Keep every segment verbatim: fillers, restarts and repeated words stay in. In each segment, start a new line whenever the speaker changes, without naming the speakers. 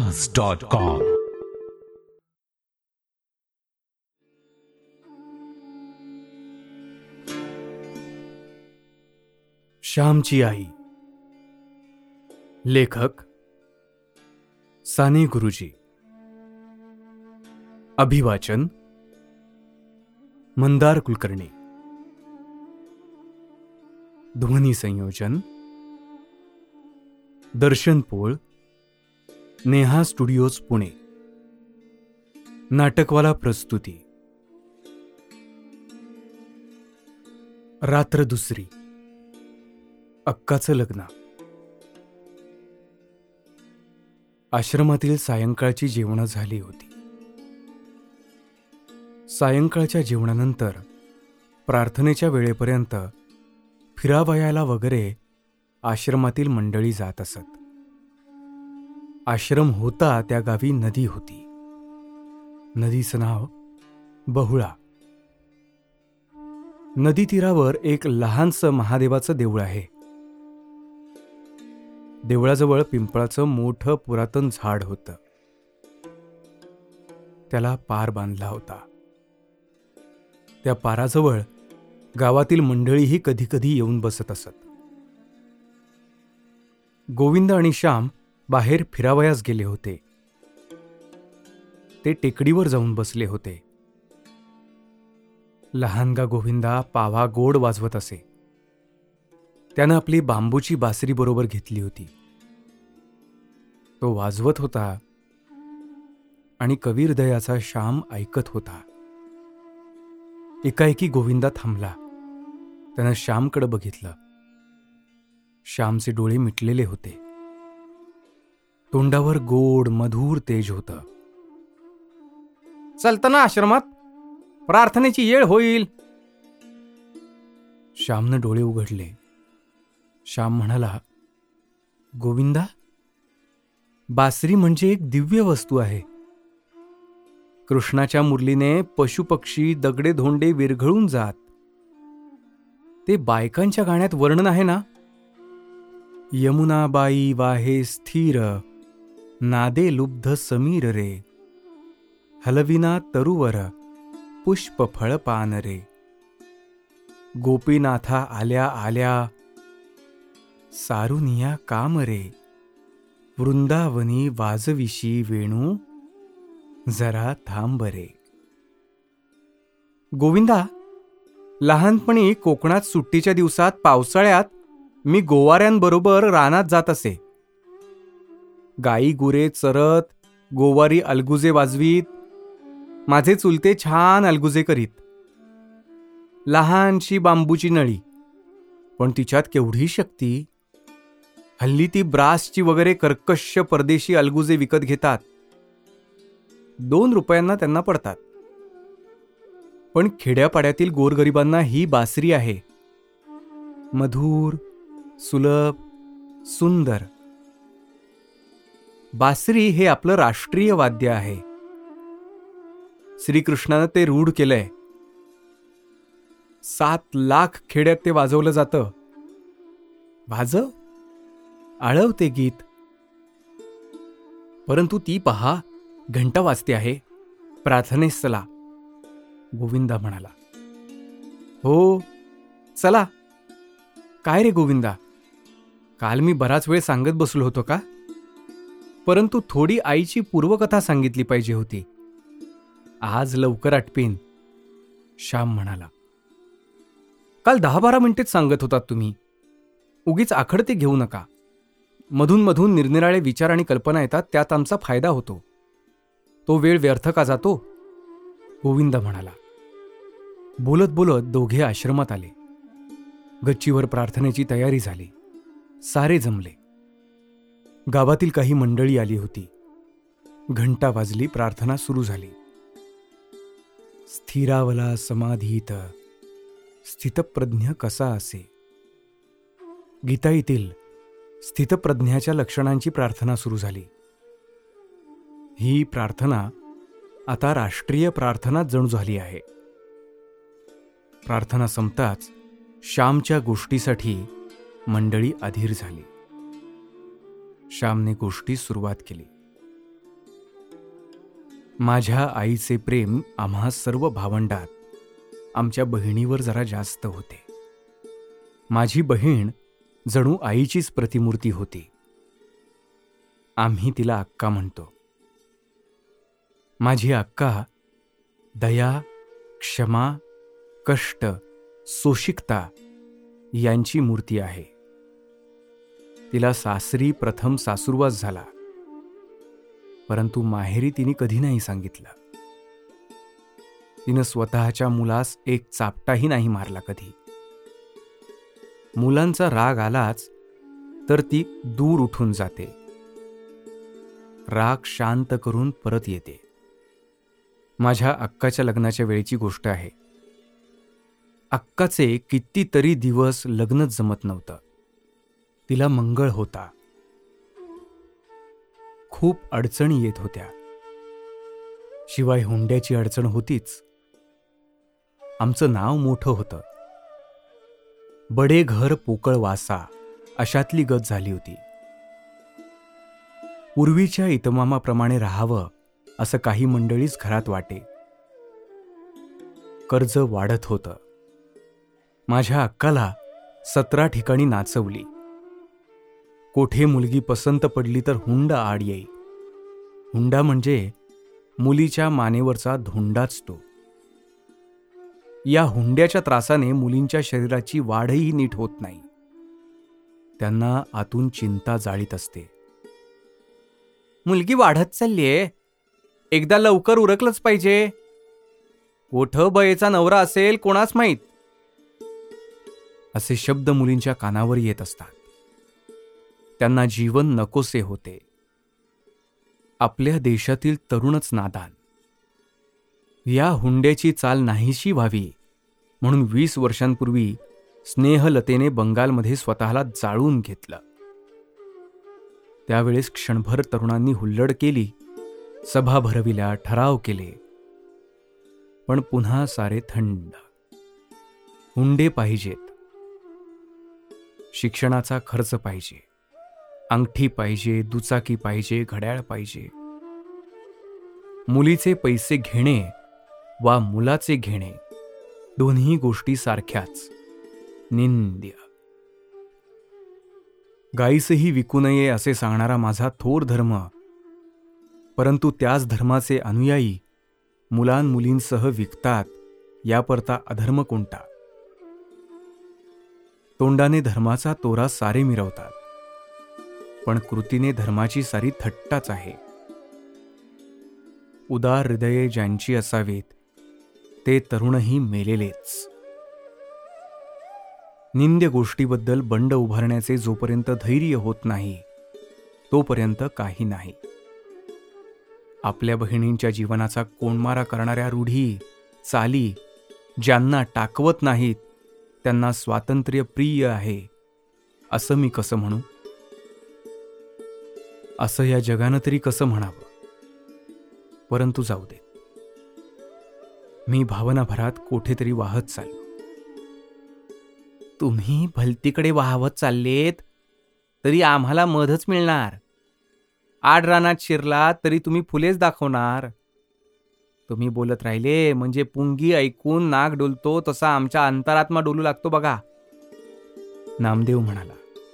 आवाज dot com.
श्यामची आई. लेखक साने गुरुजी. अभिवाचन मंदार कुलकर्णी. ध्वनी संयोजन दर्शन पोळ, नेहा स्टुडिओज पुणे. नाटकवाला प्रस्तुती. रात्र दुसरी. अक्काचं लग्न. आश्रमातील सायंकाळची जेवणं झाली होती. सायंकाळच्या जेवणानंतर प्रार्थनेच्या वेळेपर्यंत फिरावयाला वगैरे आश्रमातील मंडळी जात असत. आश्रम होता त्या गावी नदी होती. नदीचं नाव बहुळा. नदी तीरावर एक लहानसं महादेवाचं देऊळ आहे. देवळाजवळ पिंपळाचं मोठं पुरातन झाड होतं. त्याला पार बांधला होता. त्या पाराजवळ गावातील मंडळीही कधी कधी येऊन बसत असत. गोविंद आणि श्याम बाहेर फिरावयास गेले होते. ते टेकडीवर जाऊन बसले होते. लहानगा गोविंदा पावा गोड वाजवत असे. त्यानं आपली बांबूची बासरी बरोबर घेतली होती. तो वाजवत होता आणि कविहृदयाचा श्याम ऐकत होता. एकाएकी गोविंदा थांबला. त्यानं श्यामकडे बघितलं. श्यामचे डोळे मिटलेले होते. तोंडावर गोड मधुर तेज होतं. चलतं ना आश्रमात, प्रार्थनेची येळ होईल. श्यामनं डोळे उघडले. श्याम म्हणाला, गोविंदा, बासरी म्हणजे एक दिव्य वस्तू आहे. कृष्णाच्या मुरलीने पशुपक्षी दगडे धोंडे विरघळून जात. ते बायकांच्या गाण्यात वर्णन आहे ना. यमुनाबाई वाहे स्थिर, नादे लुब्ध समीर रे, हलविना तरुवर पुष्प फळ पान रे. गोपीनाथा आल्या आल्या, सारुनिया काम रे, वृंदावनी वाजविशी वेणू, जरा थांब रे. गोविंदा, लहानपणी कोकणात सुट्टीच्या दिवसात पावसाळ्यात मी गोवाऱ्यांबरोबर रानात जात असे. गाई गुरे चरत, गोवारी अलगुजे वाजवीत. माझे चुलते छान अलगुजे करीत. लहानशी बांबूची नळी, पण तिच्यात केवढी शक्ती. हल्ली ती ब्रासची वगैरे कर्कश परदेशी अलगुजे विकत घेतात. दोन रुपयांना त्यांना पडतात. पण खेड्यापाड्यातील गोरगरिबांना ही बासरी आहे. मधुर, सुलभ, सुंदर. बासरी हे आपलं राष्ट्रीय वाद्य आहे. श्रीकृष्णानं ते रूढ केलंय. सात लाख खेड्यात ते वाजवलं जातं. वाजव, आळव ते गीत. परंतु ती पहा, घंटा वाजते आहे. प्रार्थनेस चला, गोविंदा म्हणाला. हो, चला. काय रे गोविंदा, काल मी बराच वेळ सांगत बसलो होतो का? परंतु थोडी आईची पूर्वकथा सांगितली पाहिजे होती. आज लवकर आटपेन, श्याम म्हणाला. काल दहा बारा मिनिटेच सांगत होतात तुम्ही. उगीच आखडते घेऊ नका. मधून मधून निरनिराळे विचार आणि कल्पना येतात, त्यात आमचा फायदा होतो. तो वेळ व्यर्थ का जातो? गोविंदा म्हणाला. बोलत बोलत दोघे आश्रमात आले. गच्चीवर प्रार्थनेची तयारी झाली. सारे जमले. गावातील काही मंडळी आली होती. घंटा वाजली. प्रार्थना सुरू झाली. स्थिरावला समाधीत, स्थितप्रज्ञ कसा असे. गीताईतील स्थितप्रज्ञाच्या लक्षणांची प्रार्थना सुरू झाली. ही प्रार्थना आता राष्ट्रीय प्रार्थना जणू झाली आहे. प्रार्थना संपताच श्यामच्या गोष्टीसाठी मंडळी अधीर झाली. श्यामने गोष्टी सुरुवात केली. माझ्या आईचे प्रेम आम्हा सर्व भावंडात आमच्या बहिणीवर जरा जास्त होते. माझी बहीण जणू आईचीच प्रतिमूर्ती होती. आम्ही तिला अक्का म्हणतो. माझी अक्का दया, क्षमा, कष्ट, सोशिकता यांची मूर्ती आहे. तिला सासरी प्रथम सासूरवास झाला, परंतु माहेरी तिने कधी नाही सांगितलं. तिनं स्वतःच्या मुलास एक चापटाही नाही मारला कधी. मुलांचा राग आलाच तर ती दूर उठून जाते, राग शांत करून परत येते. माझ्या अक्काच्या लग्नाच्या वेळेची गोष्ट आहे. अक्काचे कितीतरी दिवस लग्नच जमत नव्हतं. तिला मंगळ होता. खूप अडचणी येत होत्या. शिवाय हुंड्याची अडचण होतीच. आमचं नाव मोठं होतं. बडे घर पोकळ वासा अशातली गत झाली होती. पूर्वीच्या इतमामाप्रमाणे राहावं असं काही मंडळीच घरात वाटे. कर्ज वाढत होतं. माझ्या अक्काला सतरा ठिकाणी नाचवली. कोठे मुलगी पसंत पडली तर हुंडा आड येई. हुंडा म्हणजे मुलीच्या मानेवरचा धोंडाच तो. या हुंड्याच्या त्रासाने मुलींच्या शरीराची वाढही नीट होत नाही. त्यांना आतून चिंता जाळीत असते. मुलगी वाढत चाललीये, एकदा लवकर उरकलंच पाहिजे. कोठं बयेचा नवरा असेल कोणास माहीत, असे शब्द मुलींच्या कानावर येत असतात. त्यांना जीवन नकोसे होते. आपल्या देशातील तरुणच नादान. या हुंड्याची चाल नाहीशी व्हावी म्हणून वीस वर्षांपूर्वी स्नेहलतेने बंगालमध्ये स्वतःला जाळून घेतलं. त्यावेळेस क्षणभर तरुणांनी हुल्लड केली, सभा भरविल्या, ठराव केले. पण पुन्हा सारे थंड. हुंडे पाहिजेत. शिक्षणाचा खर्च पाहिजे, अंगठी पाहिजे, दुचाकी पाहिजे, घड्याळ पाहिजे. मुलीचे पैसे घेणे वा मुलाचे घेणे दोन्ही गोष्टी सारख्याच, निंद्य. गाईसही विकू नये असे सांगणारा माझा थोर धर्म, परंतु त्याच धर्माचे अनुयायी मुलांमुलींसह विकतात, यापरता अधर्म कोणता? तोंडाने धर्माचा तोरा सारे मिरवतात, पण कृतीने धर्माची सारी थट्टाच आहे. उदार हृदये ज्यांची असावीत ते तरुणही मेलेलेच. निंद्य गोष्टीबद्दल बंड उभारण्याचे जोपर्यंत धैर्य होत नाही तोपर्यंत काही नाही. आपल्या बहिणींच्या जीवनाचा कोंडमारा करणाऱ्या रूढी, चाली ज्यांना टाकवत नाहीत त्यांना स्वातंत्र्य प्रिय आहे असं मी कसं म्हणू? असं या जगानं तरी कसं म्हणावं? परंतु जाऊ दे. मी भावनाभरात कोठेतरी वाहत चाललो. तुम्ही भलतीकडे वाहवत चाललेत तरी आम्हाला मधच मिळणार. आड रानात शिरला तरी तुम्ही फुलेच दाखवणार. तुम्ही बोलत राहिले म्हणजे पुंगी ऐकून नाक डोलतो तसा आमच्या अंतरात्मा डोलू लागतो बघा. नामदेव म्हणाला,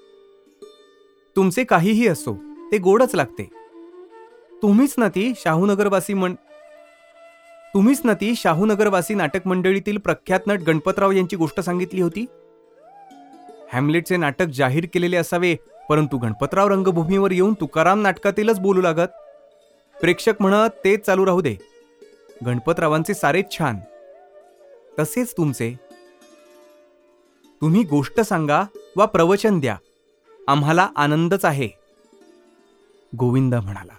तुमचे काहीही असो ते गोडच लागते. तुम्हीच ना ती शाहूनगरवासी म्हण तुम्हीच ना ती शाहूनगरवासी नाटक मंडळीतील प्रख्यात नट गणपतराव यांची गोष्ट सांगितली होती. हॅमलेटचे नाटक जाहीर केलेले असावे, परंतु गणपतराव रंगभूमीवर येऊन तुकाराम नाटकातीलच बोलू लागत. प्रेक्षक म्हणत तेच चालू राहू दे. गणपतरावांचे सारेच छान. तसेच तुमचे. तुम्ही गोष्ट सांगा वा प्रवचन द्या, आम्हाला आनंदच आहे. गोविंदा म्हणाला.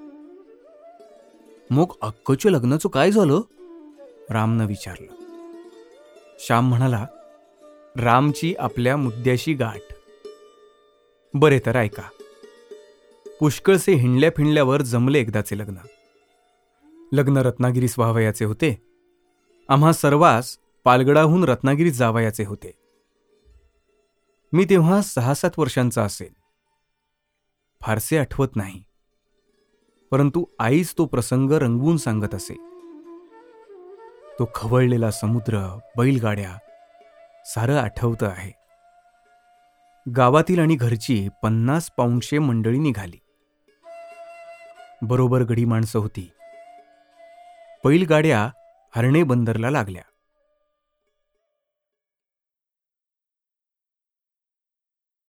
मग अक्कच्या लग्नाचं काय झालं? रामनं विचारलं. श्याम म्हणाला, रामची आपल्या मुद्द्याशी गाठ. बरे तर ऐका. पुष्कळसे हिंडल्या फिंडल्यावर जमले एकदाचे लग्न. लग्न रत्नागिरीस व्हावयाचे होते. आम्हा सर्वांस पालगडाहून रत्नागिरीत जावयाचे होते. मी तेव्हा सहा सात वर्षांचा असेल, फारसे आठवत नाही. परंतु आईच तो प्रसंग रंगवून सांगत असे. तो खवळलेला समुद्र, बैलगाड्या, सारं आठवतं आहे. गावातील आणि घरची पन्नास पाऊणशे मंडळी निघाली. बरोबर गडी माणसं होती. बैलगाड्या हर्णे बंदरला लागल्या.